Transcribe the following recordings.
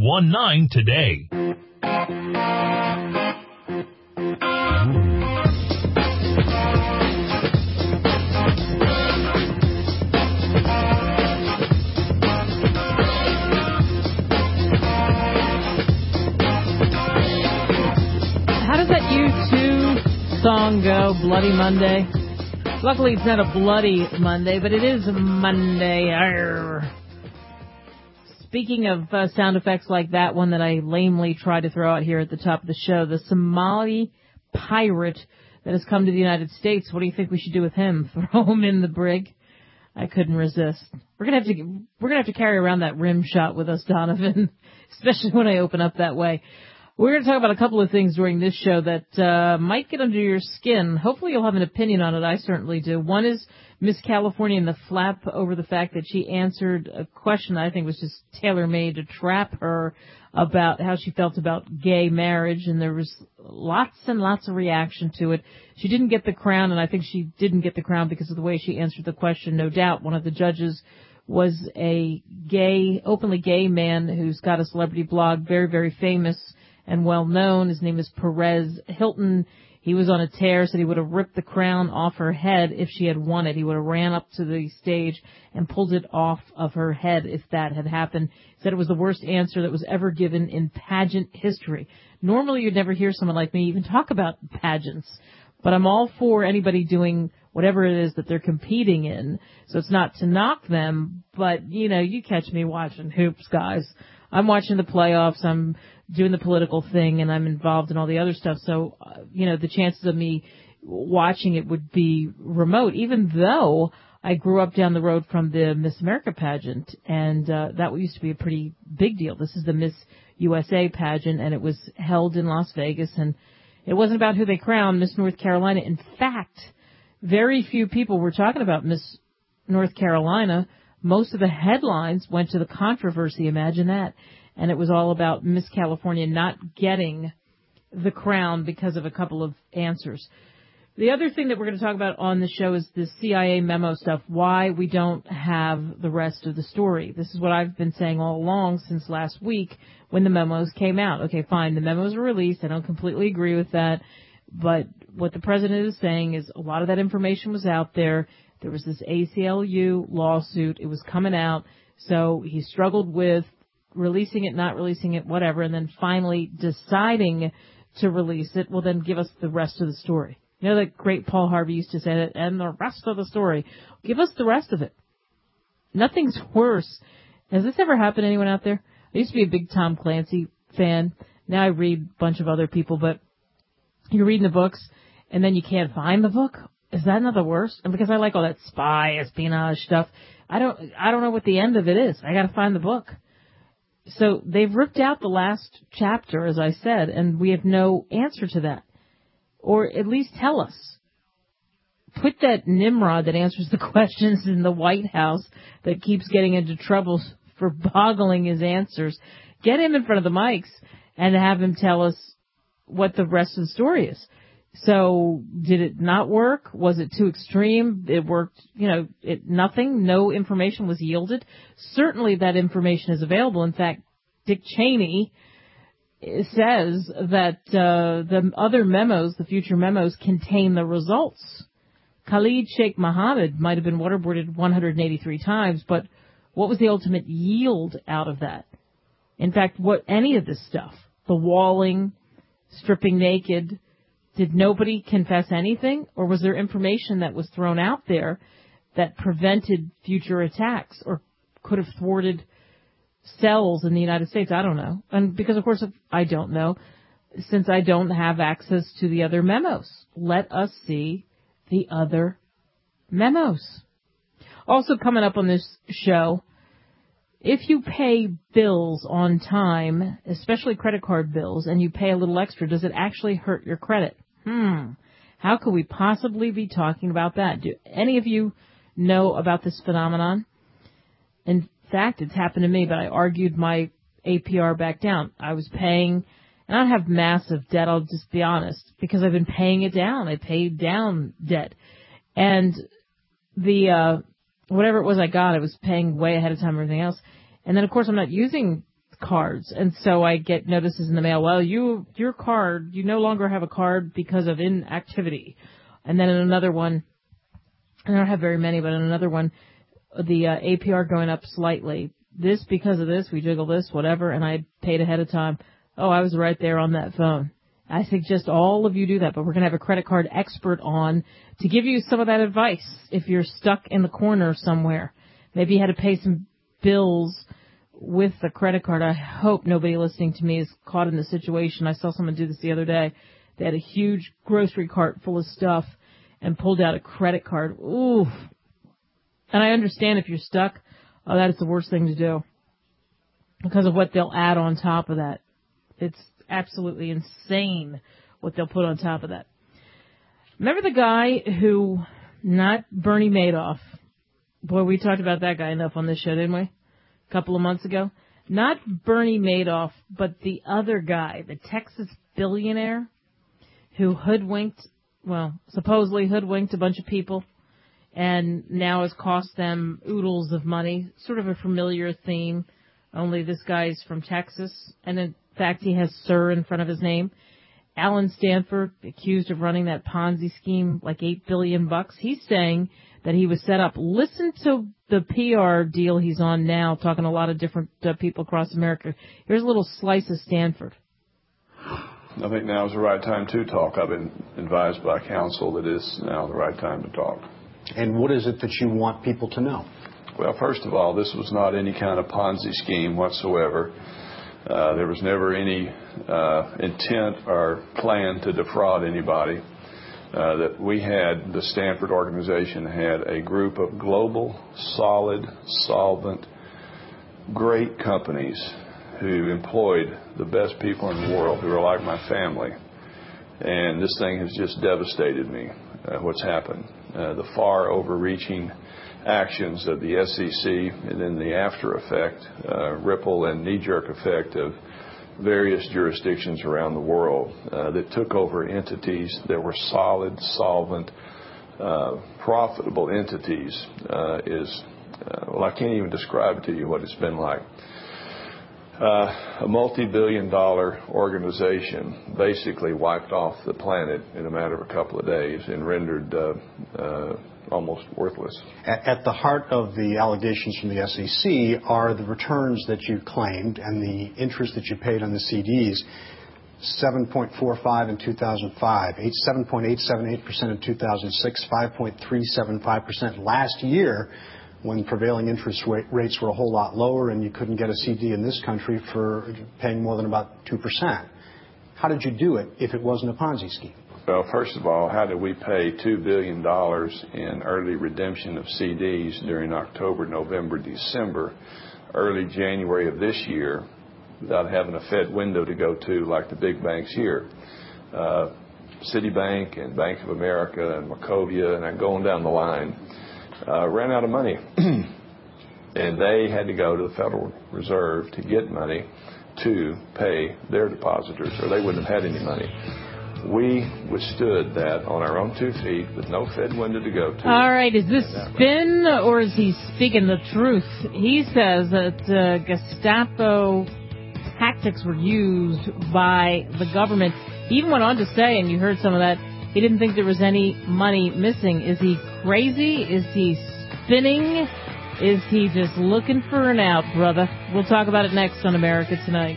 1019 today. How does that U2 song go, Bloody Monday? Luckily, it's not a bloody Monday, but it is a Monday. Arr. Speaking of sound effects like that one that I lamely tried to throw out here at the top of the show, the Somali pirate that has come to the United States, what do you think we should do with him? Throw him in the brig? I couldn't resist. We're gonna have to carry around that rim shot with us, Donovan, especially when I open up that way. We're going to talk about a couple of things during this show that might get under your skin. Hopefully you'll have an opinion on it. I certainly do. One is Miss California and the flap over the fact that she answered a question that I think was just tailor-made to trap her about how she felt about gay marriage, and there was lots and lots of reaction to it. She didn't get the crown, and I think she didn't get the crown because of the way she answered the question. No doubt one of the judges was a openly gay man who's got a celebrity blog, very, very famous and well known. His name is Perez Hilton. He was on a tear, said he would have ripped the crown off her head if she had won it. He would have ran up to the stage and pulled it off of her head if that had happened. He said it was the worst answer that was ever given in pageant history. Normally you'd never hear someone like me even talk about pageants, but I'm all for anybody doing whatever it is that they're competing in. So it's not to knock them, but, you know, you catch me watching hoops, guys. I'm watching the playoffs. I'm doing the political thing, and I'm involved in all the other stuff. So, you know, the chances of me watching it would be remote, even though I grew up down the road from the Miss America pageant, and that used to be a pretty big deal. This is the Miss USA pageant, and it was held in Las Vegas, and it wasn't about who they crowned, Miss North Carolina. In fact, very few people were talking about Miss North Carolina. Most of the headlines went to the controversy, imagine that. And it was all about Miss California not getting the crown because of a couple of answers. The other thing that we're going to talk about on the show is the CIA memo stuff, why we don't have the rest of the story. This is what I've been saying all along since last week when the memos came out. Okay, fine, the memos were released. I don't completely agree with that. But what the president is saying is a lot of that information was out there. There was this ACLU lawsuit. It was coming out. So he struggled with releasing it, not releasing it, whatever, and then finally deciding to release it. Well, then give us the rest of the story. You know that great Paul Harvey used to say that, and the rest of the story. Give us the rest of it. Nothing's worse. Has this ever happened to anyone out there? I used to be a big Tom Clancy fan. Now I read a bunch of other people, but you're reading the books, and then you can't find the book. Is that not the worst? And because I like all that spy, espionage stuff, I don't know what the end of it is. I got to find the book. So they've ripped out the last chapter, as I said, and we have no answer to that. Or at least tell us. Put that Nimrod that answers the questions in the White House that keeps getting into trouble for boggling his answers. Get him in front of the mics and have him tell us what the rest of the story is. So did it not work? Was it too extreme? It worked, nothing, no information was yielded. Certainly that information is available. In fact, Dick Cheney says that the other memos, the future memos, contain the results. Khalid Sheikh Mohammed might have been waterboarded 183 times, but what was the ultimate yield out of that? In fact, any of this stuff, the walling, stripping naked, did nobody confess anything? Or was there information that was thrown out there that prevented future attacks or could have thwarted cells in the United States? I don't know. And because, of course, I don't know, since I don't have access to the other memos. Let us see the other memos. Also coming up on this show, if you pay bills on time, especially credit card bills, and you pay a little extra, does it actually hurt your credit? How could we possibly be talking about that? Do any of you know about this phenomenon? In fact, it's happened to me, but I argued my APR back down. I was paying, and I don't have massive debt, I'll just be honest, because I've been paying it down. I paid down debt. And the whatever it was I got, I was paying way ahead of time and everything else. And then, of course, I'm not using cards. And so I get notices in the mail, well, your card, you no longer have a card because of inactivity. And then in another one, I don't have very many, but in another one, the APR going up slightly. This because of this, we jiggle this, whatever, and I paid ahead of time. Oh, I was right there on that phone. I suggest all of you do that, but we're going to have a credit card expert on to give you some of that advice if you're stuck in the corner somewhere. Maybe you had to pay some bills with the credit card. I hope nobody listening to me is caught in the situation. I saw someone do this the other day. They had a huge grocery cart full of stuff and pulled out a credit card. Ooh. And I understand if you're stuck, that is the worst thing to do because of what they'll add on top of that. It's absolutely insane what they'll put on top of that. Remember the guy who, not Bernie Madoff. Boy, we talked about that guy enough on this show, didn't we? A couple of months ago. Not Bernie Madoff, but the other guy, the Texas billionaire who supposedly hoodwinked a bunch of people and now has cost them oodles of money. Sort of a familiar theme, only this guy's from Texas. And in fact, he has sir in front of his name. Alan Stanford, accused of running that Ponzi scheme, like $8 billion. He's saying that he was set up. Listen to the PR deal he's on now, talking to a lot of different people across America. Here's a little slice of Stanford. I think now is the right time to talk. I've been advised by counsel that it's now the right time to talk. And what is it that you want people to know? Well, first of all, this was not any kind of Ponzi scheme whatsoever. There was never any intent or plan to defraud anybody. That we had, the Stanford organization had a group of global, solid, solvent, great companies who employed the best people in the world, who are like my family. And this thing has just devastated me, what's happened. The far overreaching actions of the SEC and then the after effect, ripple and knee-jerk effect of various jurisdictions around the world that took over entities that were solid, solvent, profitable entities well, I can't even describe to you what it's been like. A multi-billion-dollar organization basically wiped off the planet in a matter of a couple of days and rendered almost worthless. At the heart of the allegations from the SEC are the returns that you claimed and the interest that you paid on the CDs. 7.45 in 2005, 7.878% in 2006, 5.375% last year, when prevailing interest rates were a whole lot lower and you couldn't get a CD in this country for paying more than about 2%. How did you do it if it wasn't a Ponzi scheme? Well, first of all, how did we pay $2 billion in early redemption of CDs during October, November, December, early January of this year without having a Fed window to go to like the big banks here? Citibank and Bank of America and Wachovia, and I'm going down the line, ran out of money. And they had to go to the Federal Reserve to get money to pay their depositors, or they wouldn't have had any money. We withstood that on our own 2 feet with no Fed window to go to. All right, is this spin or is he speaking the truth? He says that Gestapo tactics were used by the government. He even went on to say, and you heard some of that, he didn't think there was any money missing. Is he crazy? Is he spinning? Is he just looking for an out, brother? We'll talk about it next on America Tonight.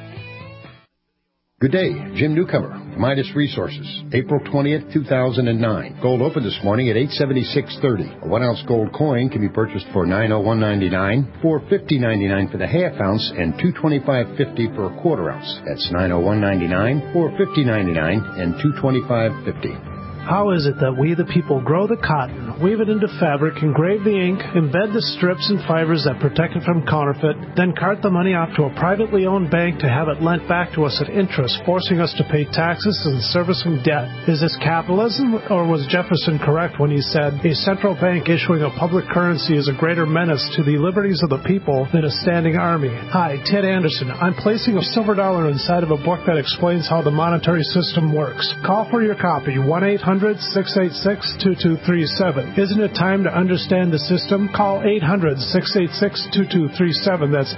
Good day, Jim Newcomer, Midas Resources, April 20th, 2009. Gold opened this morning at $876.30. A 1-ounce gold coin can be purchased for $901.99, $450.99 for the half ounce, and $225.50 for a quarter ounce. That's $901.99, $450.99, and $225.50. How is it that we, the people, grow the cotton, weave it into fabric, engrave the ink, embed the strips and fibers that protect it from counterfeit, then cart the money off to a privately owned bank to have it lent back to us at interest, forcing us to pay taxes and servicing debt? Is this capitalism, or was Jefferson correct when he said, a central bank issuing a public currency is a greater menace to the liberties of the people than a standing army? Hi, Ted Anderson. I'm placing a silver dollar inside of a book that explains how the monetary system works. Call for your copy, 1-800 800-686-2237. Isn't it time to understand the system? Call 800-686-2237. That's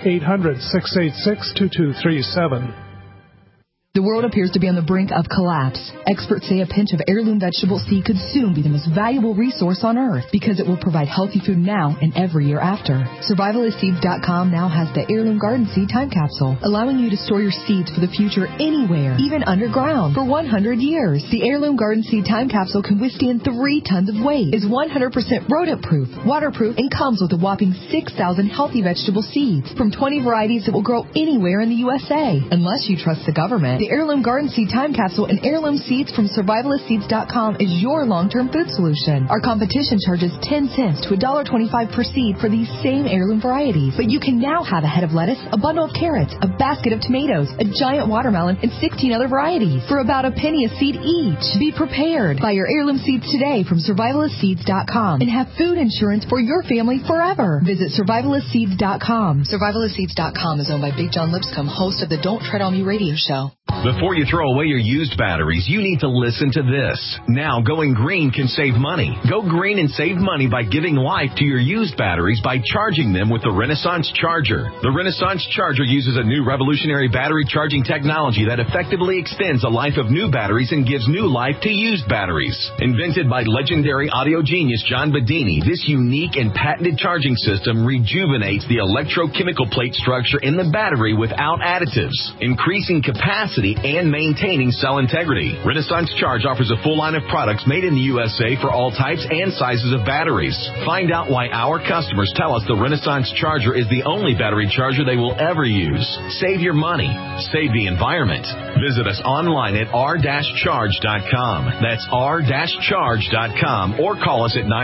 800-686-2237. The world appears to be on the brink of collapse. Experts say a pinch of heirloom vegetable seed could soon be the most valuable resource on earth because it will provide healthy food now and every year after. Survivalistseeds.com now has the Heirloom Garden Seed Time Capsule, allowing you to store your seeds for the future anywhere, even underground, for 100 years. The Heirloom Garden Seed Time Capsule can withstand 3 tons of weight, is 100% rodent-proof, waterproof, and comes with a whopping 6,000 healthy vegetable seeds from 20 varieties that will grow anywhere in the USA. Unless you trust the government, the Heirloom Garden Seed Time Capsule and heirloom seeds from Survivalistseeds.com is your long-term food solution. Our competition charges 10 cents to $1.25 per seed for these same heirloom varieties. But you can now have a head of lettuce, a bundle of carrots, a basket of tomatoes, a giant watermelon, and 16 other varieties for about a penny a seed each. Be prepared. Buy your heirloom seeds today from Survivalistseeds.com and have food insurance for your family forever. Visit Survivalistseeds.com. Survivalistseeds.com is owned by Big John Lipscomb, host of the Don't Tread on Me radio show. Before you throw away your used batteries, you need to listen to this. Now, going green can save money. Go green and save money by giving life to your used batteries by charging them with the Renaissance Charger. The Renaissance Charger uses a new revolutionary battery charging technology that effectively extends the life of new batteries and gives new life to used batteries. Invented by legendary audio genius John Bedini, this unique and patented charging system rejuvenates the electrochemical plate structure in the battery without additives, increasing capacity and maintaining cell integrity. Renaissance Charge offers a full line of products made in the USA for all types and sizes of batteries. Find out why our customers tell us the Renaissance Charger is the only battery charger they will ever use. Save your money. Save the environment. Visit us online at r-charge.com. That's r-charge.com or call us at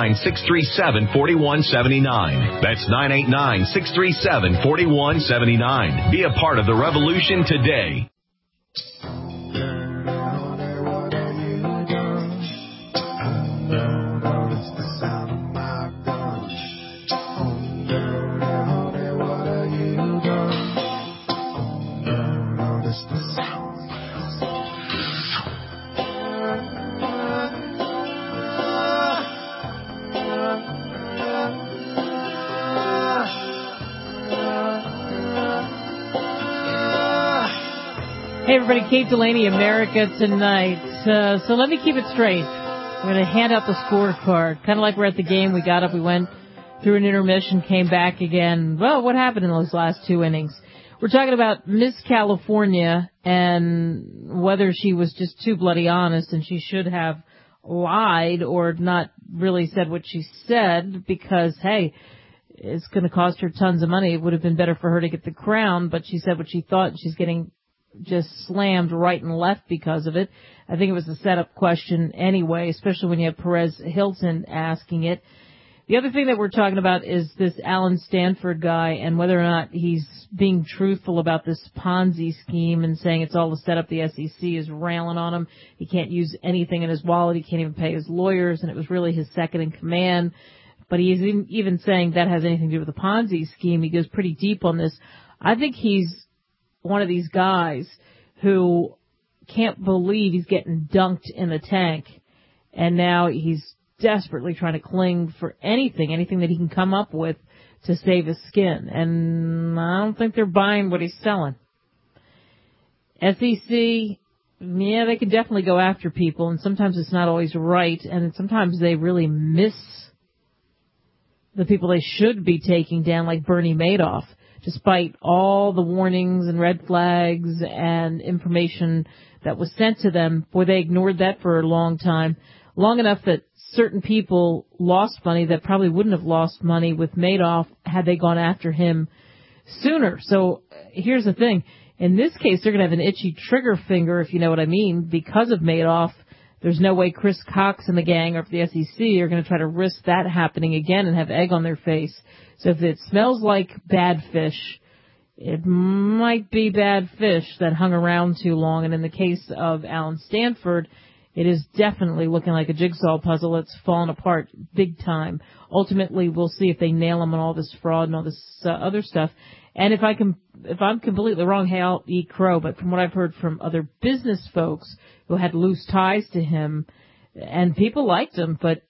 989-637-4179. That's 989-637-4179. Be a part of the revolution today. Hey, everybody, Kate Delaney, America Tonight. So let me keep it straight. We're going to hand out the scorecard. Kind of like we're at the game. We got up, we went through an intermission, came back again. Well, what happened in those last 2 innings? We're talking about Miss California and whether she was just too bloody honest and she should have lied or not really said what she said because, hey, it's going to cost her tons of money. It would have been better for her to get the crown, but she said what she thought and she's getting just slammed right and left because of it. I think it was a setup question anyway, especially when you have Perez Hilton asking it. The other thing that we're talking about is this Alan Stanford guy and whether or not he's being truthful about this Ponzi scheme and saying it's all a setup. The SEC is railing on him. He can't use anything in his wallet. He can't even pay his lawyers, and it was really his second in command. But he's even saying that has anything to do with the Ponzi scheme. He goes pretty deep on this. I think he's one of these guys who can't believe he's getting dunked in the tank, and now he's desperately trying to cling for anything that he can come up with to save his skin. And I don't think they're buying what he's selling. SEC, yeah, they can definitely go after people, and sometimes it's not always right, and sometimes they really miss the people they should be taking down, like Bernie Madoff. Despite all the warnings and red flags and information that was sent to them, boy, they ignored that for a long time. Long enough that certain people lost money that probably wouldn't have lost money with Madoff had they gone after him sooner. So here's the thing. In this case, they're going to have an itchy trigger finger, if you know what I mean, because of Madoff. There's no way Chris Cox and the gang or the SEC are going to try to risk that happening again and have egg on their face. So if it smells like bad fish, it might be bad fish that hung around too long. And in the case of Alan Stanford, it is definitely looking like a jigsaw puzzle that's fallen apart big time. Ultimately, we'll see if they nail him on all this fraud and all this other stuff. And if I'm completely wrong, hey, I'll eat crow. But from what I've heard from other business folks who had loose ties to him, and people liked him, but,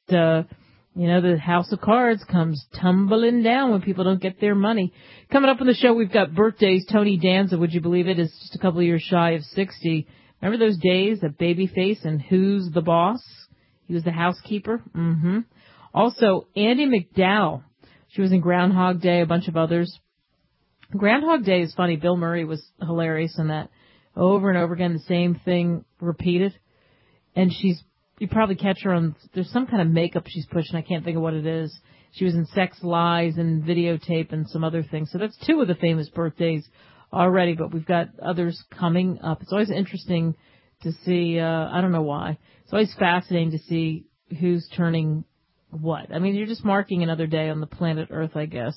the house of cards comes tumbling down when people don't get their money. Coming up on the show, we've got birthdays. Tony Danza, would you believe it, is just a couple of years shy of 60. Remember those days of Babyface and Who's the Boss? He was the housekeeper. Also, Andie MacDowell. She was in Groundhog Day, a bunch of others. Groundhog Day is funny. Bill Murray was hilarious in that. Over and over again, the same thing repeated. And you probably catch her on, there's some kind of makeup she's pushing. I can't think of what it is. She was in Sex Lies and Videotape and some other things. So that's 2 of the famous birthdays already, but we've got others coming up. It's always interesting to see, I don't know why. It's always fascinating to see who's turning what. I mean, you're just marking another day on the planet Earth, I guess.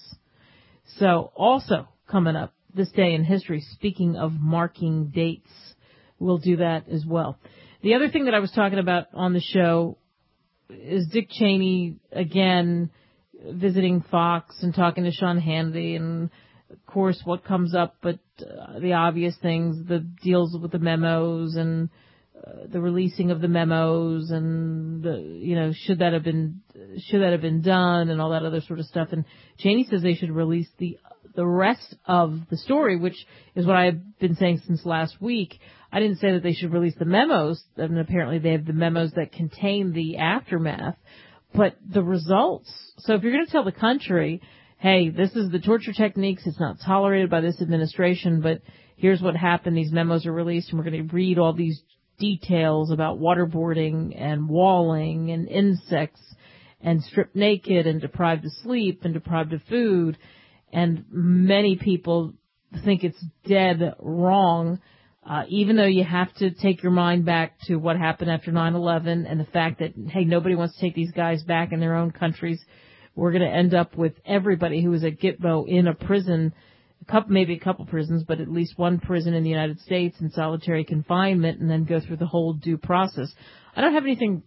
So also coming up this day in history, speaking of marking dates, we'll do that as well. The other thing that I was talking about on the show is Dick Cheney, again, visiting Fox and talking to Sean Hannity, and, of course, what comes up, but the obvious things, the deals with the memos and the releasing of the memos and, should that have been done and all that other sort of stuff. And Cheney says they should release the rest of the story, which is what I've been saying since last week. I didn't say that they should release the memos, and apparently they have the memos that contain the aftermath, but the results. So if you're going to tell the country, hey, this is the torture techniques, it's not tolerated by this administration, but here's what happened, these memos are released, and we're going to read all these details about waterboarding and walling and insects and stripped naked and deprived of sleep and deprived of food, and many people think it's dead wrong. Even though you have to take your mind back to what happened after 9/11 and the fact that, hey, nobody wants to take these guys back in their own countries, we're going to end up with everybody who was at Gitmo in a prison, maybe a couple prisons, but at least one prison in the United States in solitary confinement, and then go through the whole due process. I don't have anything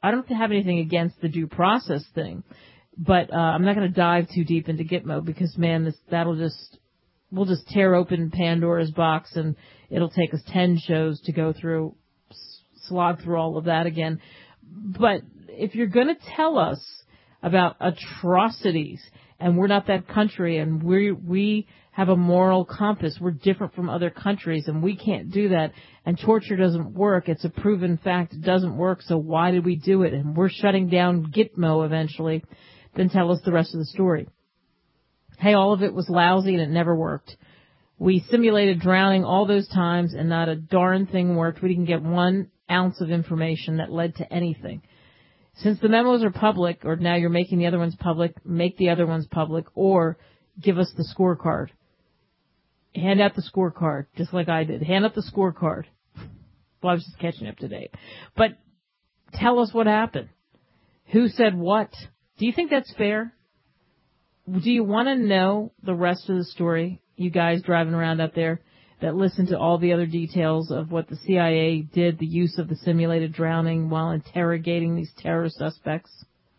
against the due process thing, but I'm not going to dive too deep into Gitmo because, man, we'll just tear open Pandora's box, and it'll take us 10 shows to go through, slog through all of that again. But if you're going to tell us about atrocities, and we're not that country, and we have a moral compass, we're different from other countries, and we can't do that, and torture doesn't work, it's a proven fact, it doesn't work, so why did we do it? And we're shutting down Gitmo eventually, then tell us the rest of the story. Hey, all of it was lousy and it never worked. We simulated drowning all those times and not a darn thing worked. We didn't get 1 ounce of information that led to anything. Since the memos are public, or now you're making the other ones public, make the other ones public, or give us the scorecard. Hand out the scorecard, just like I did. Hand out the scorecard. Well, I was just catching up to date. But tell us what happened. Who said what? Do you think that's fair? Do you want to know the rest of the story, you guys driving around out there that listen to all the other details of what the CIA did, the use of the simulated drowning while interrogating these terror suspects?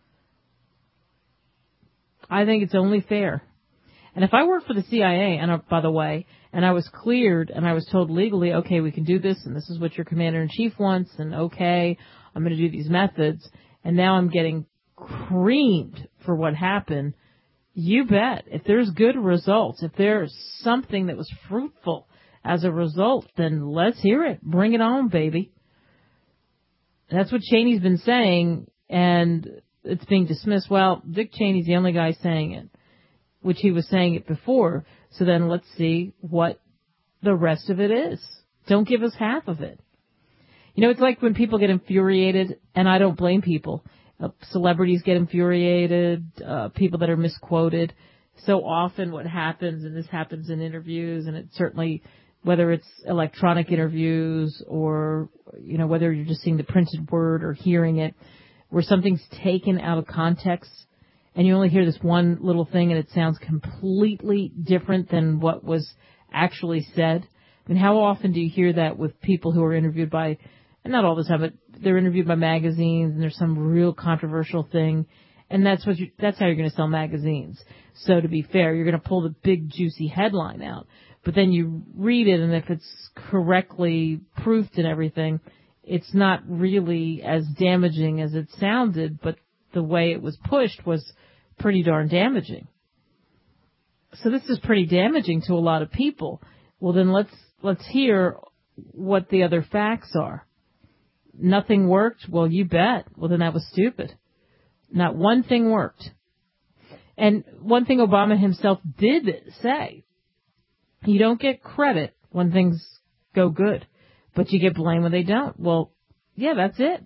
I think it's only fair. And if I worked for the CIA, and by the way, and I was cleared and I was told legally, okay, we can do this, and this is what your commander-in-chief wants, and okay, I'm going to do these methods, and now I'm getting creamed for what happened, you bet. If there's good results, if there's something that was fruitful as a result, then let's hear it. Bring it on, baby. And that's what Cheney's been saying, and it's being dismissed. Well, Dick Cheney's the only guy saying it, which he was saying it before. So then let's see what the rest of it is. Don't give us half of it. It's like when people get infuriated, and I don't blame people. Celebrities get infuriated, people that are misquoted. So often what happens, and this happens in interviews, and it's certainly, whether it's electronic interviews or, whether you're just seeing the printed word or hearing it, where something's taken out of context, and you only hear this one little thing and it sounds completely different than what was actually said. I mean, how often do you hear that with people who are interviewed by, and not all the time, but they're interviewed by magazines, and there's some real controversial thing, and that's how you're going to sell magazines. So to be fair, you're going to pull the big juicy headline out, but then you read it, and if it's correctly proofed and everything, it's not really as damaging as it sounded, but the way it was pushed was pretty darn damaging. So this is pretty damaging to a lot of people. Well, then let's hear what the other facts are. Nothing worked? Well, you bet. Well, then that was stupid. Not one thing worked. And one thing Obama himself did say, you don't get credit when things go good, but you get blamed when they don't. Well, yeah, that's it.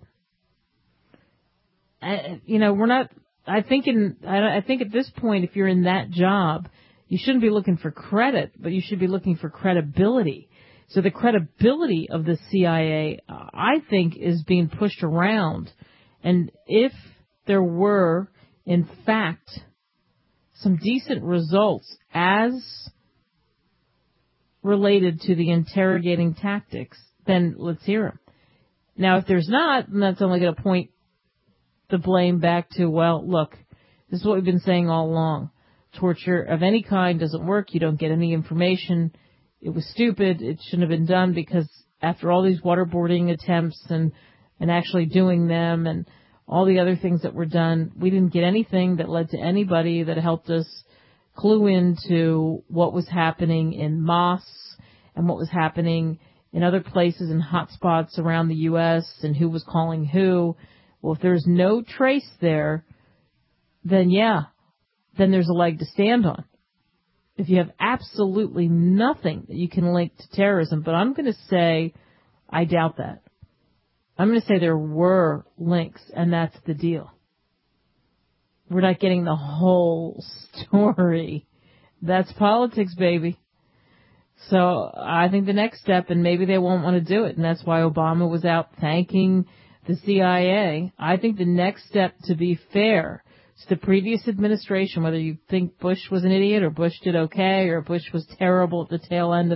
I think at this point, if you're in that job, you shouldn't be looking for credit, but you should be looking for credibility. So the credibility of the CIA, I think, is being pushed around. And if there were, in fact, some decent results as related to the interrogating tactics, then let's hear them. Now, if there's not, then that's only going to point the blame back to, well, look, this is what we've been saying all along. Torture of any kind doesn't work. You don't get any information. It was stupid. It shouldn't have been done because after all these waterboarding attempts and actually doing them and all the other things that were done, we didn't get anything that led to anybody that helped us clue into what was happening in mosques and what was happening in other places and hotspots around the U.S. and who was calling who. Well, if there's no trace there, then then there's a leg to stand on. If you have absolutely nothing that you can link to terrorism, but I'm going to say I doubt that. I'm going to say there were links, and that's the deal. We're not getting the whole story. That's politics, baby. So I think the next step, and maybe they won't want to do it, and that's why Obama was out thanking the CIA. I think the next step, to be fair, to the previous administration, whether you think Bush was an idiot or Bush did okay or Bush was terrible at the tail end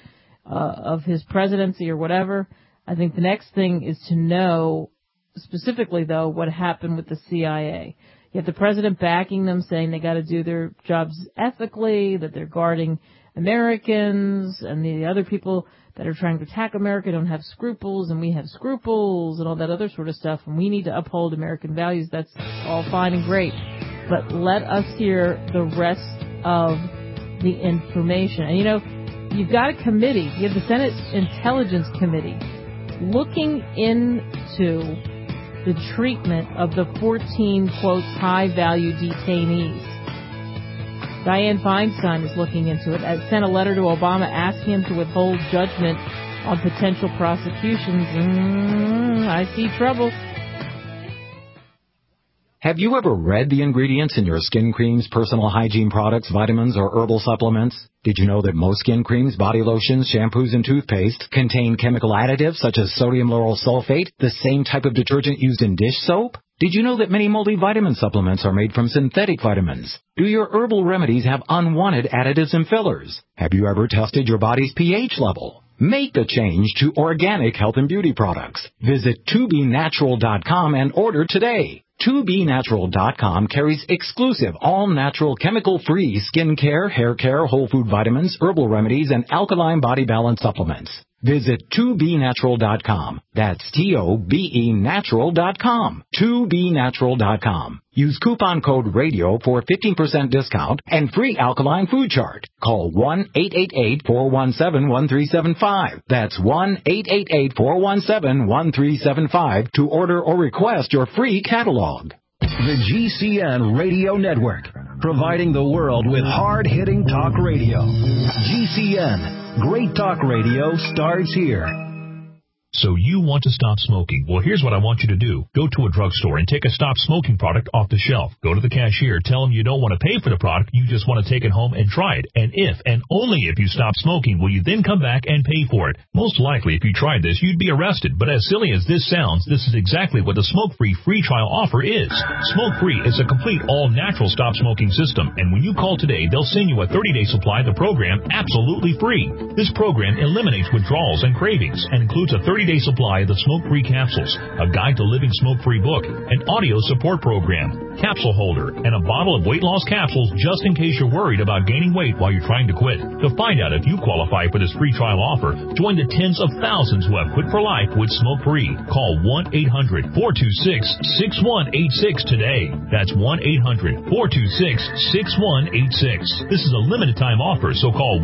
of his presidency or whatever, I think the next thing is to know specifically, though, what happened with the CIA. You have the president backing them, saying they got to do their jobs ethically, that they're guarding Americans, and the other people that are trying to attack America don't have scruples, and we have scruples, and all that other sort of stuff, and we need to uphold American values. That's all fine and great. But let us hear the rest of the information. And, you've got a committee. You have the Senate Intelligence Committee looking into the treatment of the 14, quote, high-value detainees. Dianne Feinstein is looking into it. I sent a letter to Obama asking him to withhold judgment on potential prosecutions. I see trouble. Have you ever read the ingredients in your skin creams, personal hygiene products, vitamins, or herbal supplements? Did you know that most skin creams, body lotions, shampoos, and toothpaste contain chemical additives such as sodium lauryl sulfate, the same type of detergent used in dish soap? Did you know that many multivitamin supplements are made from synthetic vitamins? Do your herbal remedies have unwanted additives and fillers? Have you ever tested your body's pH level? Make the change to organic health and beauty products. Visit tobinatural.com and order today. 2BNatural.com carries exclusive, all-natural, chemical-free skincare, hair care, whole food vitamins, herbal remedies, and alkaline body balance supplements. Visit 2BNatural.com. That's TOBENatural.com. 2BNatural.com. Use coupon code RADIO for 15% discount and free alkaline food chart. Call 1-888-417-1375. That's 1-888-417-1375 to order or request your free catalog. The GCN Radio Network, providing the world with hard-hitting talk radio. GCN, great talk radio starts here. So you want to stop smoking? Well, here's what I want you to do. Go to a drugstore and take a stop smoking product off the shelf. Go to the cashier. Tell them you don't want to pay for the product. You just want to take it home and try it. And if, and only if you stop smoking, will you then come back and pay for it. Most likely, if you tried this, you'd be arrested. But as silly as this sounds, this is exactly what the Smoke-Free free trial offer is. Smoke-Free is a complete all-natural stop smoking system. And when you call today, they'll send you a 30-day supply of the program absolutely free. This program eliminates withdrawals and cravings and includes a 30-day 3-day supply of the smoke-free capsules, a guide to living smoke-free book, an audio support program, capsule holder, and a bottle of weight loss capsules just in case you're worried about gaining weight while you're trying to quit. To find out if you qualify for this free trial offer, join the tens of thousands who have quit for life with smoke-free. Call 1-800-426-6186 today. That's 1-800-426-6186. This is a limited time offer, so call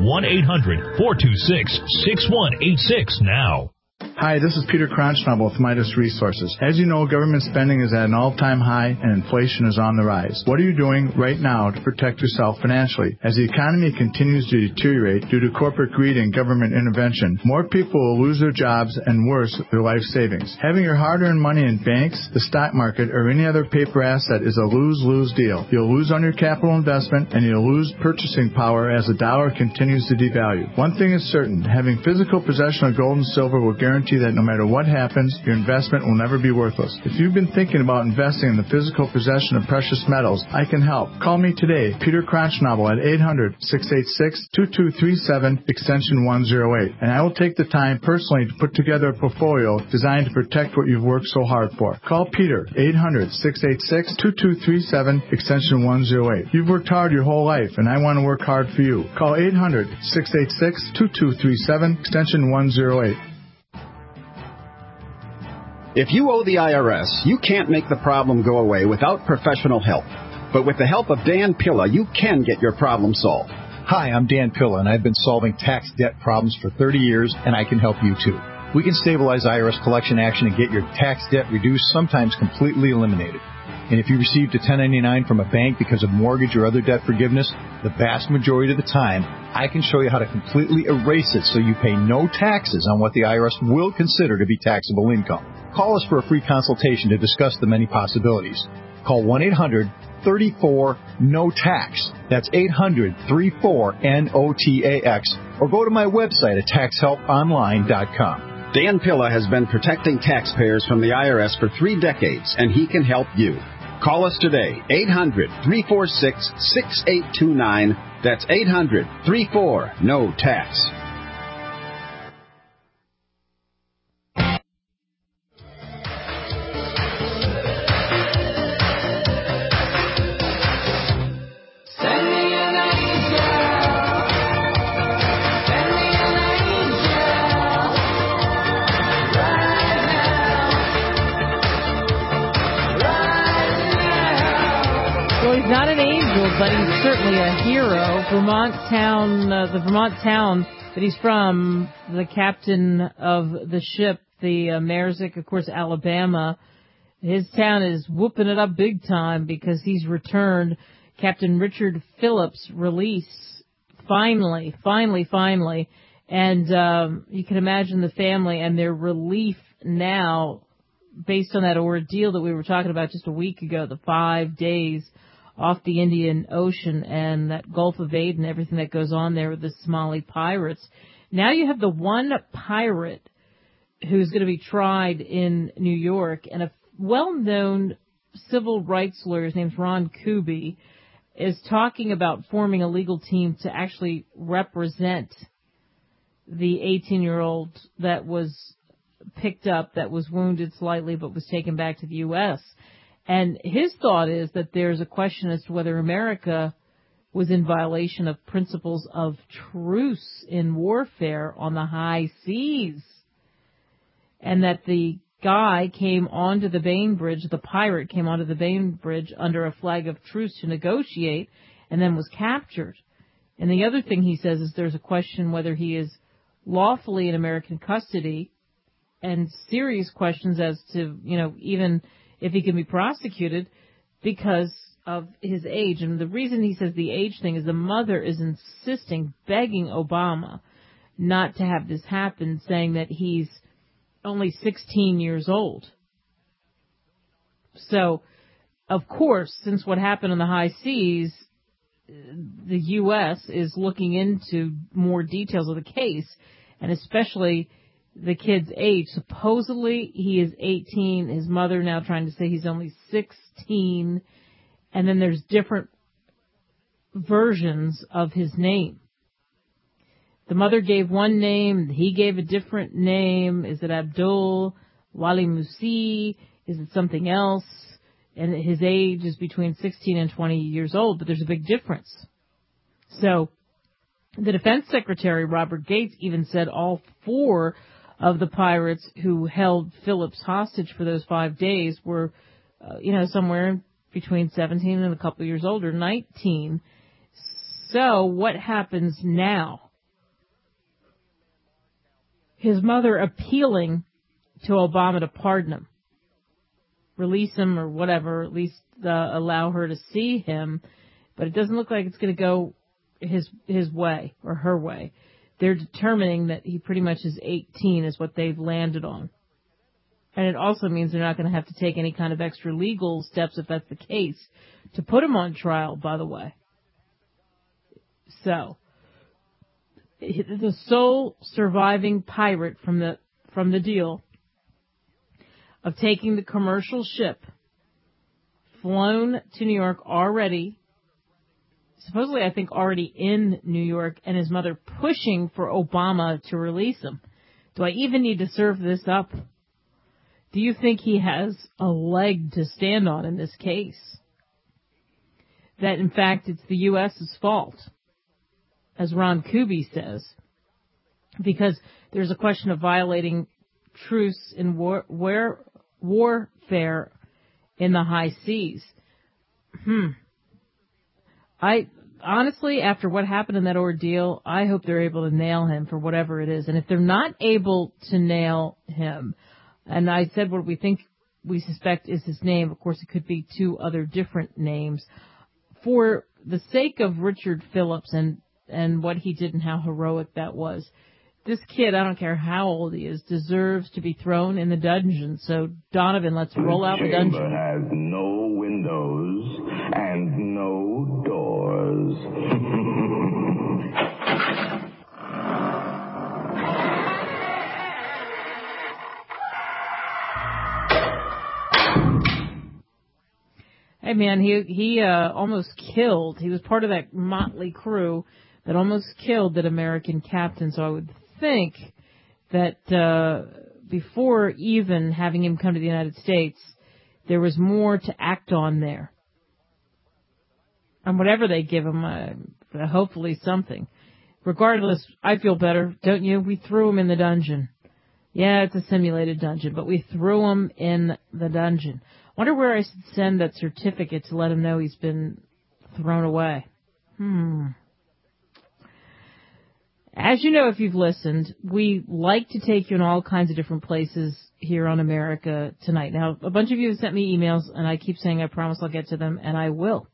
1-800-426-6186 now. Hi, this is Peter Kronschnabel with Midas Resources. As you know, government spending is at an all-time high and inflation is on the rise. What are you doing right now to protect yourself financially? As the economy continues to deteriorate due to corporate greed and government intervention, more people will lose their jobs and worse, their life savings. Having your hard-earned money in banks, the stock market, or any other paper asset is a lose-lose deal. You'll lose on your capital investment and you'll lose purchasing power as the dollar continues to devalue. One thing is certain, having physical possession of gold and silver will guarantee that no matter what happens, your investment will never be worthless. If you've been thinking about investing in the physical possession of precious metals, I can help. Call me today, Peter Kronschnabel, at 800-686-2237, extension 108, and I will take the time personally to put together a portfolio designed to protect what you've worked so hard for. Call Peter, 800-686-2237, extension 108. You've worked hard your whole life, and I want to work hard for you. Call 800-686-2237, extension 108. If you owe the IRS, you can't make the problem go away without professional help. But with the help of Dan Pilla, you can get your problem solved. Hi, I'm Dan Pilla, and I've been solving tax debt problems for 30 years, and I can help you too. We can stabilize IRS collection action and get your tax debt reduced, sometimes completely eliminated. And if you received a 1099 from a bank because of mortgage or other debt forgiveness, the vast majority of the time, I can show you how to completely erase it so you pay no taxes on what the IRS will consider to be taxable income. Call us for a free consultation to discuss the many possibilities. Call 1-800-34-NO-TAX. That's 800-34-NOTAX. Or go to my website at taxhelponline.com. Dan Pilla has been protecting taxpayers from the IRS for 3 decades, and he can help you. Call us today, 800-346-6829. That's 800-34-NO-TAX. Not an angel, but he's certainly a hero. The Vermont town that he's from, the captain of the ship, the Maersk, of course, Alabama, his town is whooping it up big time because he's returned Captain Richard Phillips' release. Finally. And you can imagine the family and their relief now based on that ordeal that we were talking about just a week ago, the 5 days off the Indian Ocean and that Gulf of Aden, everything that goes on there with the Somali pirates. Now you have the one pirate who's going to be tried in New York, and a well-known civil rights lawyer, his name's Ron Kuby, is talking about forming a legal team to actually represent the 18-year-old that was picked up, that was wounded slightly but was taken back to the U.S., and his thought is that there's a question as to whether America was in violation of principles of truce in warfare on the high seas. And that the guy came onto the Bainbridge, the pirate came onto the Bainbridge under a flag of truce to negotiate and then was captured. And the other thing he says is there's a question whether he is lawfully in American custody, and serious questions as to, even if he can be prosecuted because of his age. And the reason he says the age thing is the mother is insisting, begging Obama not to have this happen, saying that he's only 16 years old. So, of course, since what happened in the high seas, the U.S. is looking into more details of the case, and especially the kid's age. Supposedly he is 18. His mother now trying to say he's only 16. And then there's different versions of his name. The mother gave one name. He gave a different name. Is it Abdul Wali Musi? Is it something else? And his age is between 16 and 20 years old, but there's a big difference. So the defense secretary, Robert Gates, even said all 4 of the pirates who held Phillips hostage for those 5 days were, somewhere between 17 and a couple of years older, 19. So what happens now? His mother appealing to Obama to pardon him, release him or whatever, at least allow her to see him. But it doesn't look like it's going to go his way or her way. They're determining that he pretty much is 18 is what they've landed on. And it also means they're not going to have to take any kind of extra legal steps, if that's the case, to put him on trial, by the way. So, the sole surviving pirate from the deal of taking the commercial ship, flown to New York already, supposedly I think already in New York, and his mother pushing for Obama to release him. Do I even need to serve this up? Do you think he has a leg to stand on in this case? That, in fact, it's the U.S.'s fault, as Ron Kuby says, because there's a question of violating truce in warfare in the high seas. I honestly, after what happened in that ordeal, I hope they're able to nail him for whatever it is. And if they're not able to nail him, and I said what we suspect is his name. Of course, it could be 2 other different names. For the sake of Richard Phillips and what he did and how heroic that was, this kid, I don't care how old he is, deserves to be thrown in the dungeon. So, Donovan, let's roll out the dungeon. The chamber has no windows and no doors. Hey, man, he almost killed. He was part of that motley crew that almost killed that American captain. So I would think that before even having him come to the United States, there was more to act on there. And whatever they give him, hopefully something. Regardless, I feel better, don't you? We threw him in the dungeon. Yeah, it's a simulated dungeon, but we threw him in the dungeon. Wonder where I should send that certificate to let him know he's been thrown away. As you know, if you've listened, we like to take you in all kinds of different places here on America Tonight. Now, a bunch of you have sent me emails, and I keep saying I promise I'll get to them, and I will.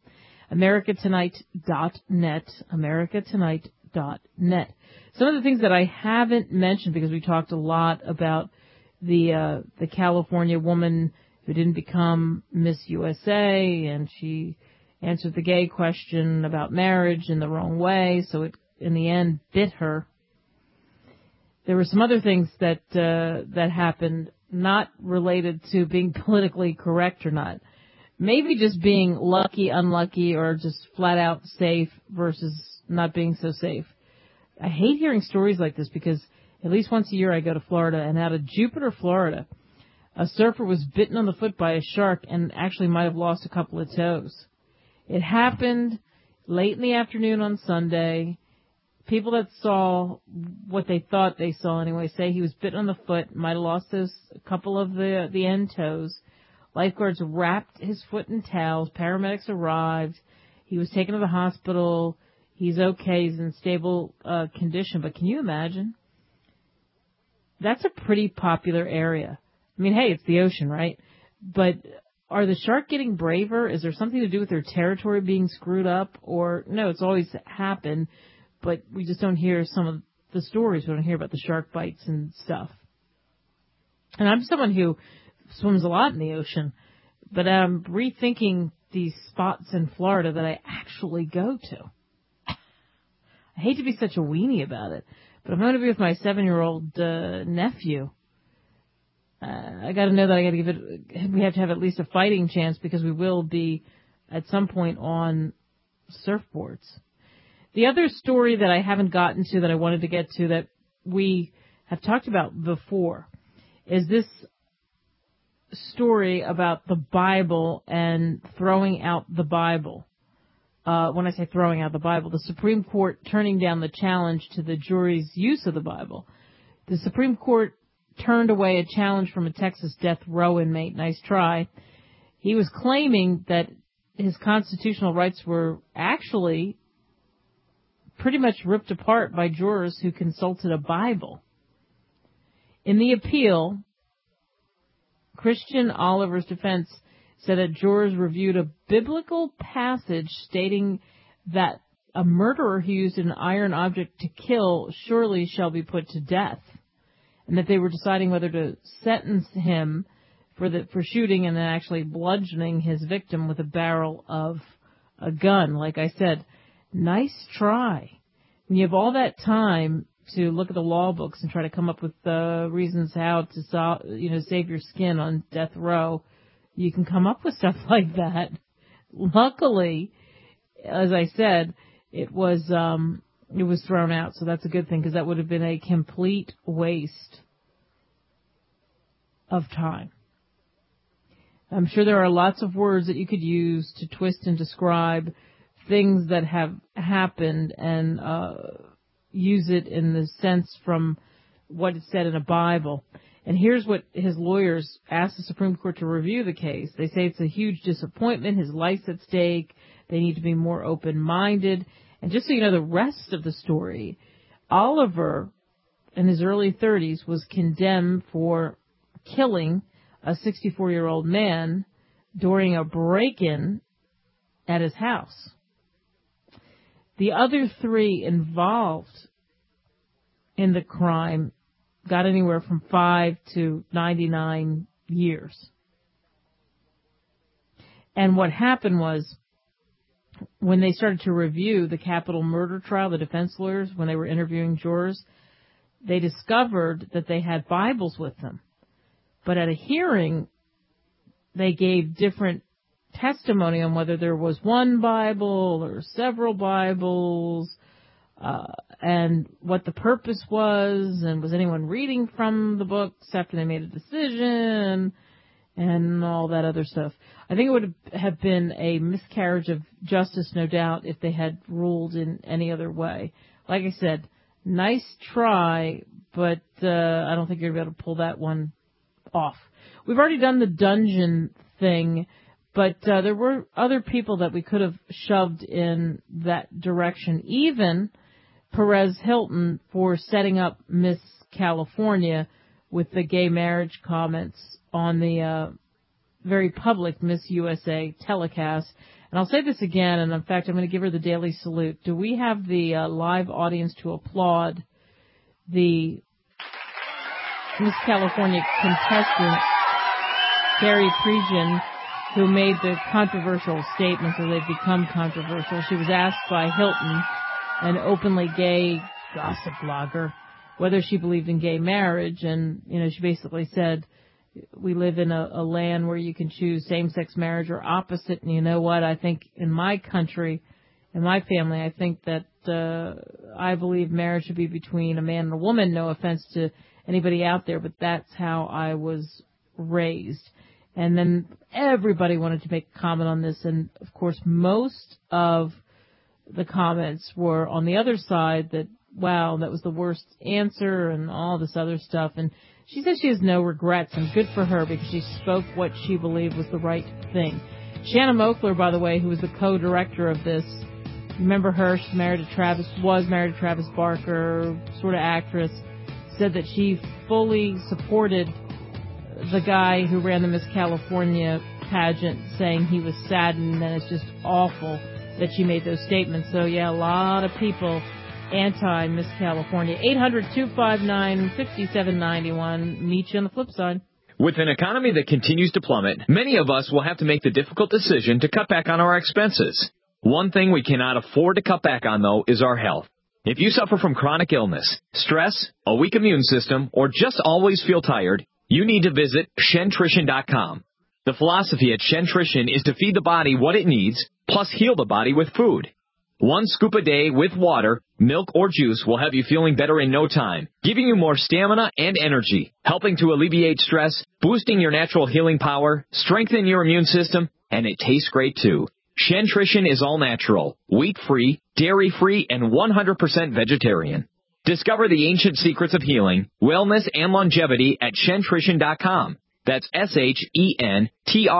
AmericaTonight.net, AmericaTonight.net. Some of the things that I haven't mentioned, because we talked a lot about the California woman who didn't become Miss USA, and she answered the gay question about marriage in the wrong way, so it, in the end, bit her. There were some other things that happened, not related to being politically correct or not. Maybe just being lucky, unlucky, or just flat out safe versus not being so safe. I hate hearing stories like this because at least once a year I go to Florida, and out of Jupiter, Florida, a surfer was bitten on the foot by a shark and actually might have lost a couple of toes. It happened late in the afternoon on Sunday. People that saw what they thought they saw anyway say he was bitten on the foot, might have lost a couple of the end toes. Lifeguards wrapped his foot in towels. Paramedics arrived. He was taken to the hospital. He's okay. He's in stable condition. But can you imagine? That's a pretty popular area. I mean, hey, it's the ocean, right? But are the shark getting braver? Is there something to do with their territory being screwed up? Or, no, it's always happened, but we just don't hear some of the stories. We don't hear about the shark bites and stuff. And I'm someone who swims a lot in the ocean, but I'm rethinking these spots in Florida that I actually go to. I hate to be such a weenie about it, but I'm going to be with my 7-year-old nephew. I got to know that I got to give it. We have to have at least a fighting chance because we will be at some point on surfboards. The other story that I haven't gotten to that I wanted to get to that we have talked about before is this story about the Bible and throwing out the Bible. When I say throwing out the Bible, the Supreme Court turning down the challenge to the jury's use of the Bible. The Supreme Court turned away a challenge from a Texas death row inmate. Nice try. He was claiming that his constitutional rights were actually pretty much ripped apart by jurors who consulted a Bible. In the appeal, Christian Oliver's defense said that jurors reviewed a biblical passage stating that a murderer who used an iron object to kill surely shall be put to death, and that they were deciding whether to sentence him for shooting and then actually bludgeoning his victim with a barrel of a gun. Like I said, nice try. When you have all that time to look at the law books and try to come up with reasons how to save your skin on death row, you can come up with stuff like that. Luckily, as I said, it was thrown out, so that's a good thing, because that would have been a complete waste of time. I'm sure there are lots of words that you could use to twist and describe things that have happened and use it in the sense from what is said in a Bible. And here's what his lawyers asked the Supreme Court to review the case. They say it's a huge disappointment. His life's at stake. They need to be more open-minded. And just so you know the rest of the story, Oliver, in his early 30s, was condemned for killing a 64-year-old man during a break-in at his house. The other three involved in the crime got anywhere from 5 to 99 years. And what happened was, when they started to review the capital murder trial, the defense lawyers, when they were interviewing jurors, they discovered that they had Bibles with them. But at a hearing, they gave different testimony on whether there was one Bible or several Bibles, and what the purpose was, and was anyone reading from the books after they made a decision, and all that other stuff. I think it would have been a miscarriage of justice, no doubt, if they had ruled in any other way. Like I said, nice try, but I don't think you're going to be able to pull that one off. We've already done the dungeon thing, but there were other people that we could have shoved in that direction. Even Perez Hilton for setting up Miss California with the gay marriage comments on the very public Miss USA telecast. And I'll say this again, and in fact, I'm going to give her the daily salute. Do we have the live audience to applaud the Miss California contestant, Carrie Prejean, who made the controversial statements, or they've become controversial? She was asked by Hilton, an openly gay gossip blogger, whether she believed in gay marriage, and, she basically said, we live in a land where you can choose same-sex marriage or opposite, and you know what? I think in my country, in my family, I think that I believe marriage should be between a man and a woman. No offense to anybody out there, but that's how I was raised. And then everybody wanted to make a comment on this, and of course most of the comments were on the other side, that, wow, that was the worst answer and all this other stuff. And she says she has no regrets, and good for her, because she spoke what she believed was the right thing. Shanna Moakler, by the way, who was the co-director of this, remember her? She's was married to Travis Barker, sort of actress, said that she fully supported the guy who ran the Miss California pageant, saying he was saddened and it's just awful that she made those statements. So, yeah, a lot of people anti-Miss California. 800-259-5791. Meet you on the flip side. With an economy that continues to plummet, many of us will have to make the difficult decision to cut back on our expenses. One thing we cannot afford to cut back on, though, is our health. If you suffer from chronic illness, stress, a weak immune system, or just always feel tired, you need to visit Shentrition.com. The philosophy at Shentrition is to feed the body what it needs, plus heal the body with food. 1 scoop a day with water, milk, or juice will have you feeling better in no time, giving you more stamina and energy, helping to alleviate stress, boosting your natural healing power, strengthen your immune system, and it tastes great too. Shentrition is all natural, wheat-free, dairy-free, and 100% vegetarian. Discover the ancient secrets of healing, wellness, and longevity at Shentrition.com. That's Shentrition,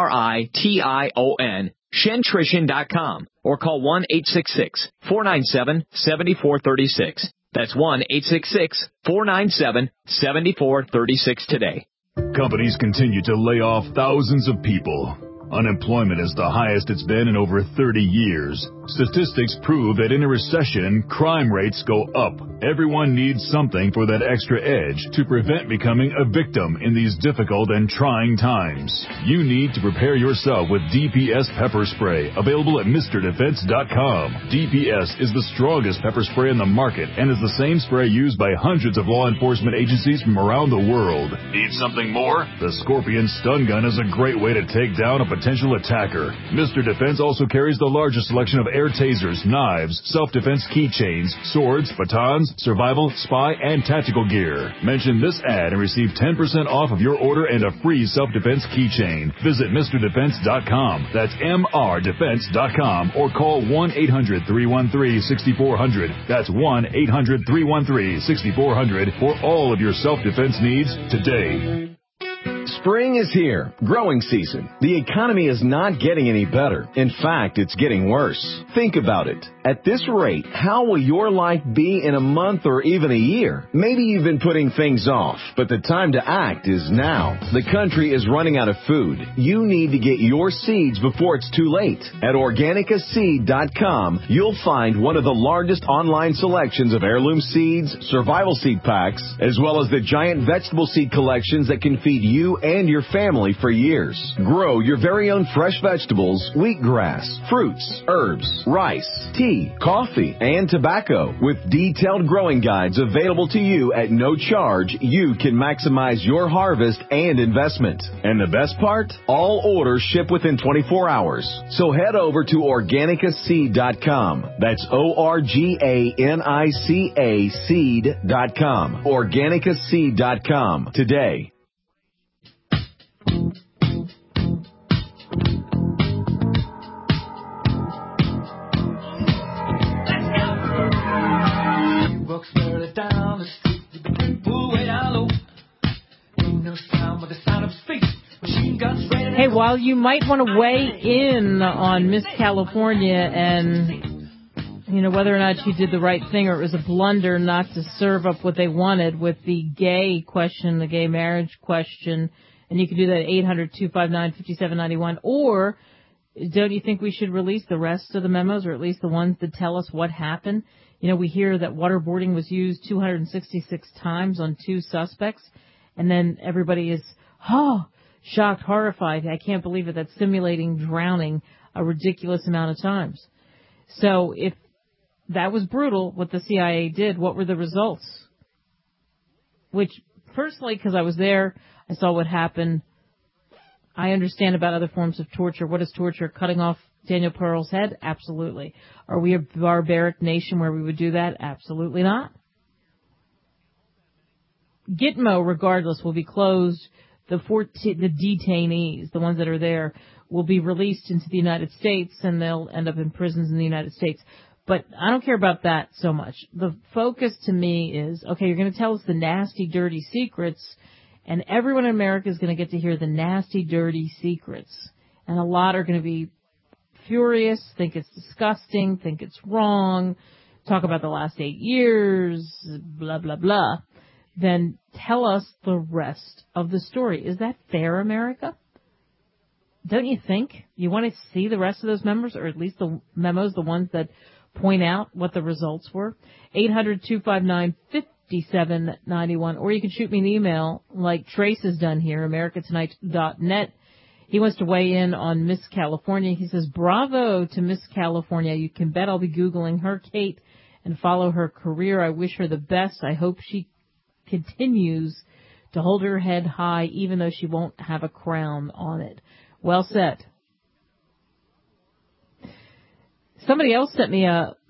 Shentrition.com, or call 1-866-497-7436. That's 1-866-497-7436 today. Companies continue to lay off thousands of people. Unemployment is the highest it's been in over 30 years. Statistics prove that in a recession, crime rates go up. Everyone needs something for that extra edge to prevent becoming a victim in these difficult and trying times. You need to prepare yourself with DPS pepper spray, available at MrDefense.com. DPS is the strongest pepper spray in the market and is the same spray used by hundreds of law enforcement agencies from around the world. Need something more? The Scorpion Stun Gun is a great way to take down a potential attacker. Mr. Defense also carries the largest selection of air tasers, knives, self-defense keychains, swords, batons, survival, spy, and tactical gear. Mention this ad and receive 10% off of your order and a free self-defense keychain. Visit MrDefense.com. That's MRDefense.com or call 1-800-313-6400. That's 1-800-313-6400 for all of your self-defense needs today. Spring is here, growing season. The economy is not getting any better. In fact, it's getting worse. Think about it. At this rate, how will your life be in a month or even a year? Maybe you've been putting things off, but the time to act is now. The country is running out of food. You need to get your seeds before it's too late. At OrganicaSeed.com, you'll find one of the largest online selections of heirloom seeds, survival seed packs, as well as the giant vegetable seed collections that can feed you and your family for years. Grow your very own fresh vegetables, wheatgrass, fruits, herbs, rice, tea, coffee, and tobacco. With detailed growing guides available to you at no charge, you can maximize your harvest and investment. And the best part? All orders ship within 24 hours. So head over to OrganicaSeed.com. That's ORGANICA seed.com. OrganicaSeed.com today. Hey, while you might want to weigh in on Miss California and, you know, whether or not she did the right thing or it was a blunder not to serve up what they wanted with the gay question, the gay marriage question, and you can do that at 800-259-5791, or don't you think we should release the rest of the memos, or at least the ones that tell us what happened? You know, we hear that waterboarding was used 266 times on 2 suspects, and then everybody is, shocked, horrified. I can't believe it. That's simulating drowning a ridiculous amount of times. So if that was brutal, what the CIA did, what were the results? Which, personally, because I was there, I saw what happened. I understand about other forms of torture. What is torture? Cutting off Daniel Pearl's head? Absolutely. Are we a barbaric nation where we would do that? Absolutely not. Gitmo, regardless, will be closed. The detainees, the ones that are there, will be released into the United States, and they'll end up in prisons in the United States. But I don't care about that so much. The focus to me is, okay, you're going to tell us the nasty, dirty secrets, and everyone in America is going to get to hear the nasty, dirty secrets. And a lot are going to be furious, think it's disgusting, think it's wrong, talk about the last 8 years, blah, blah, blah. Then tell us the rest of the story. Is that fair, America? Don't you think? You want to see the rest of those memos, or at least the memos, the ones that point out what the results were? 800-259-5791. Or you can shoot me an email like Trace has done here, americatonight.net. He wants to weigh in on Miss California. He says, bravo to Miss California. You can bet I'll be Googling her, Kate, and follow her career. I wish her the best. I hope she continues to hold her head high even though she won't have a crown on it. Well said. Somebody else sent me a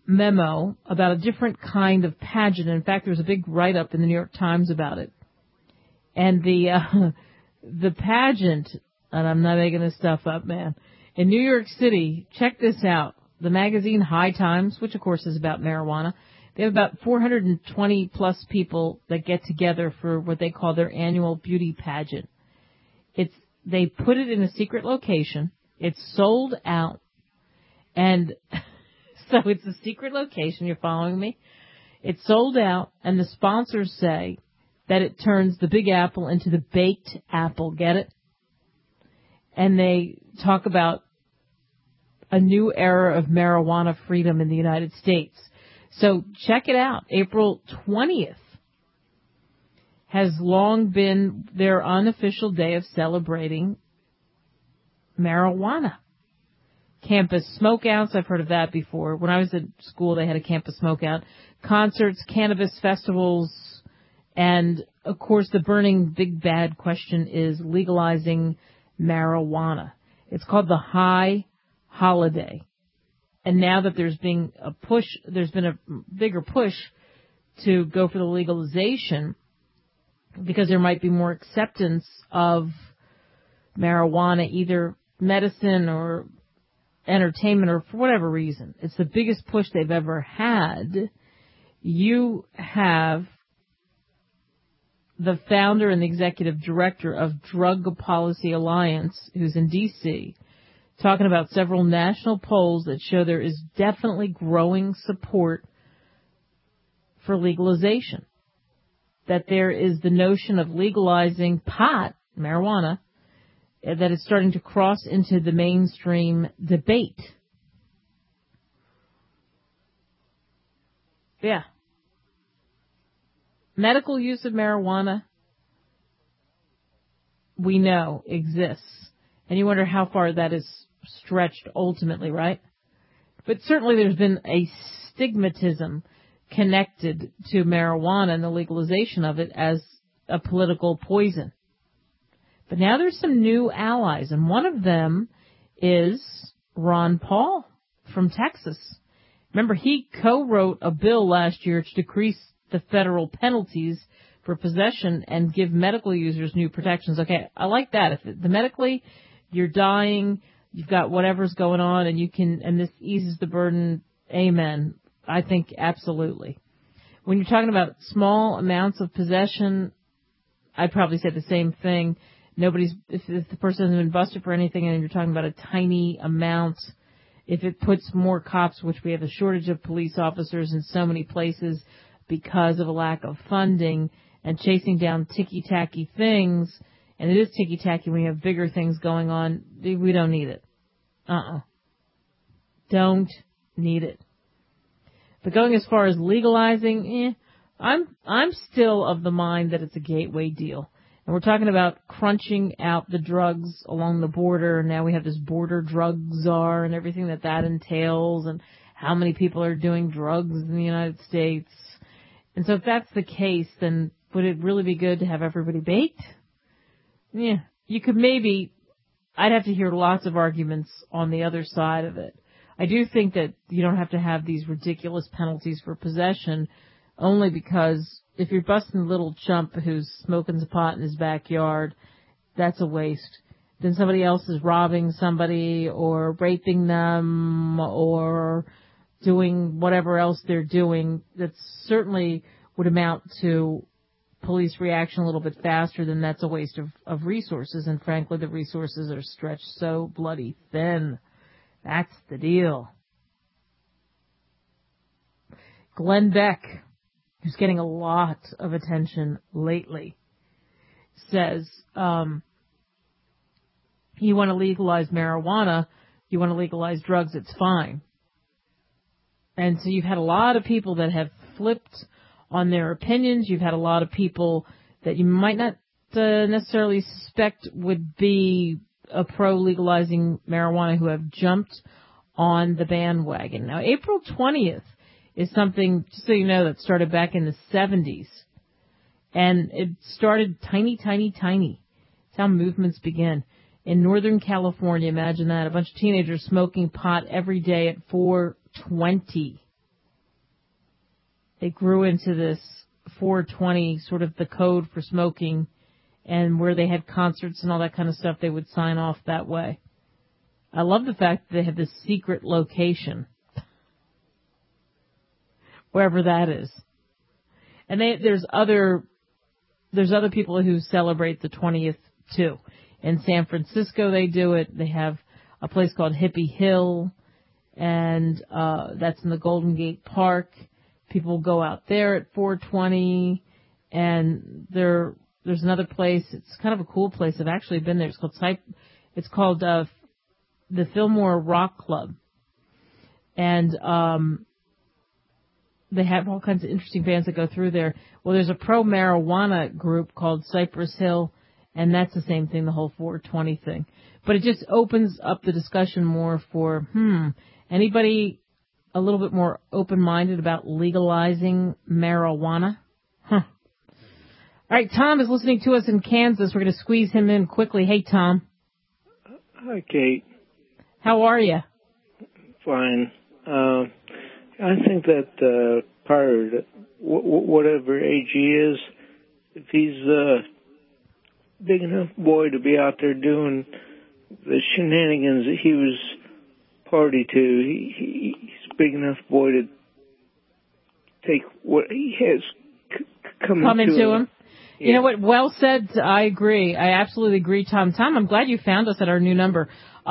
memo about a different kind of pageant. In fact, there was a big write-up in the New York Times about it. And the pageant, and I'm not making this stuff up, man, in New York City, check this out. The magazine High Times, which of course is about marijuana, they have about 420 plus people that get together for what they call their annual beauty pageant. They put it in a secret location. It's sold out. And so it's a secret location. You're following me? It's sold out, and the sponsors say that it turns the Big Apple into the baked apple. Get it? And they talk about a new era of marijuana freedom in the United States. So check it out. April 20th has long been their unofficial day of celebrating marijuana. Campus smokeouts, I've heard of that before. When I was at school, they had a campus smokeout. Concerts, cannabis festivals, and, of course, the burning big bad question is legalizing marijuana. It's called the High Holiday. And now that there's been a bigger push to go for the legalization because there might be more acceptance of marijuana, either medicine or entertainment or for whatever reason. It's the biggest push they've ever had. You have the founder and the executive director of Drug Policy Alliance, who's in D.C., talking about several national polls that show there is definitely growing support for legalization. That there is the notion of legalizing pot, marijuana, that is starting to cross into the mainstream debate. Yeah. Medical use of marijuana, we know, exists. And you wonder how far that is stretched ultimately, right? But certainly there's been a stigmatism connected to marijuana and the legalization of it as a political poison. But now there's some new allies, and one of them is Ron Paul from Texas. Remember, he co-wrote a bill last year to decrease the federal penalties for possession and give medical users new protections. Okay, I like that. If medically you're dying, you've got whatever's going on, and this eases the burden, amen. I think absolutely. When you're talking about small amounts of possession, I'd probably say the same thing. If the person hasn't been busted for anything and you're talking about a tiny amount, if it puts more cops, which we have a shortage of police officers in so many places because of a lack of funding and chasing down ticky-tacky things, and it is ticky-tacky when you have bigger things going on, we don't need it. Don't need it. But going as far as legalizing, I'm still of the mind that it's a gateway deal. And we're talking about crunching out the drugs along the border. Now we have this border drug czar and everything that entails and how many people are doing drugs in the United States. And so if that's the case, then would it really be good to have everybody baked? Yeah, you could I'd have to hear lots of arguments on the other side of it. I do think that you don't have to have these ridiculous penalties for possession only because if you're busting a little chump who's smoking some pot in his backyard, that's a waste. Then somebody else is robbing somebody or raping them or doing whatever else they're doing that certainly would amount to police reaction a little bit faster, then that's a waste of resources. And frankly, the resources are stretched so bloody thin. That's the deal. Glenn Beck, who's getting a lot of attention lately, says, you want to legalize marijuana, you want to legalize drugs, it's fine. And so you've had a lot of people that have flipped on their opinions. You've had a lot of people that you might not necessarily suspect would be pro-legalizing marijuana who have jumped on the bandwagon. Now, April 20th is something, just so you know, that started back in the 70s. And it started tiny. It's how movements begin. In Northern California, imagine that, a bunch of teenagers smoking pot every day at 4:20. it grew into this 420, sort of the code for smoking, and where they had concerts and all that kind of stuff, they would sign off that way. I love the fact that they have this secret location, wherever that is. And there's other people who celebrate the 20th too. In San Francisco they do it. They have a place called Hippie Hill, and that's in the Golden Gate Park. People go out there at 420, and there's another place. It's kind of a cool place. I've actually been there. It's called the Fillmore Rock Club, and they have all kinds of interesting bands that go through there. Well, there's a pro-marijuana group called Cypress Hill, and that's the same thing, the whole 420 thing. But it just opens up the discussion more for, anybody a little bit more open-minded about legalizing marijuana? All right, Tom is listening to us in Kansas. We're going to squeeze him in quickly. Hey, Tom. Hi, Kate. How are you? Fine. I think that Pirate, whatever age he is, if he's a big enough boy to be out there doing the shenanigans that he was party to, he's a big enough boy to take what he has come into him. Yeah. You know what? Well said. I agree. I absolutely agree, Tom. Tom, I'm glad you found us at our new number.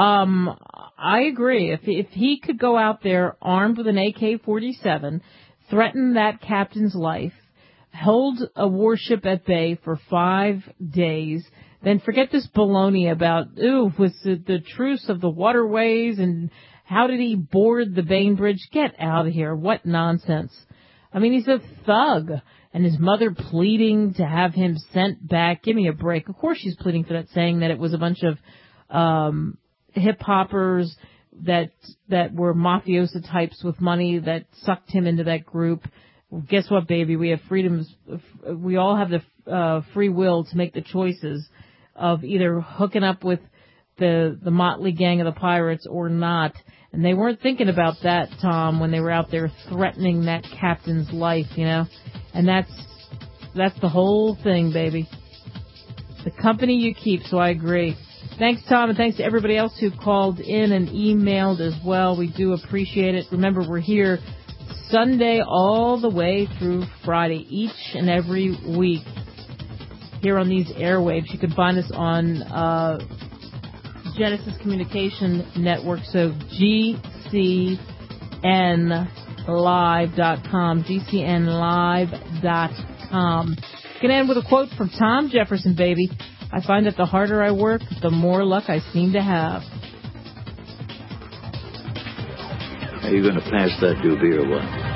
I agree. If he could go out there armed with an AK-47, threaten that captain's life, hold a warship at bay for 5 days, then forget this baloney about, was the truce of the waterways and how did he board the Bain Bridge? Get out of here. What nonsense. I mean, he's a thug. And his mother pleading to have him sent back. Give me a break. Of course she's pleading for that, saying that it was a bunch of hip-hoppers that were mafiosa types with money that sucked him into that group. Well, guess what, baby? We have freedoms. We all have the free will to make the choices of either hooking up with the motley gang of the pirates or not. And they weren't thinking about that, Tom, when they were out there threatening that captain's life, you know. And that's the whole thing, baby. The company you keep, so I agree. Thanks, Tom, and thanks to everybody else who called in and emailed as well. We do appreciate it. Remember, we're here Sunday all the way through Friday, each and every week here on these airwaves. You can find us on Genesis Communication Network, so GCNlive.com, GCNlive.com. Going to end with a quote from Tom Jefferson, baby. I find that the harder I work, the more luck I seem to have. Are you going to pass that doobie or what?